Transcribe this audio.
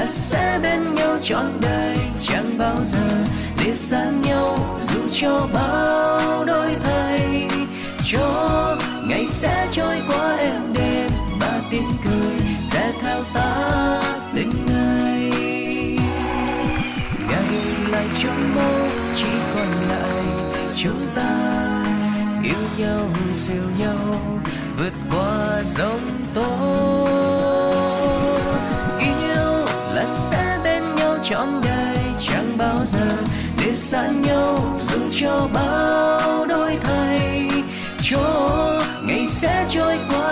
là sẽ bên nhau trọn đời, chẳng bao giờ lìa xa nhau dù cho bao đổi thay. Cho ngày sẽ trôi qua êm đềm và tiếng cười sẽ theo ta từng ngày. Ngày lại trong mơ chỉ còn lại chúng ta yêu nhau dìu nhau vượt qua giông tố. Yêu là sẽ bên nhau trọn đời, chẳng bao giờ lìa xa nhau dù cho bao đổi thay. Cho ngày sẽ trôi qua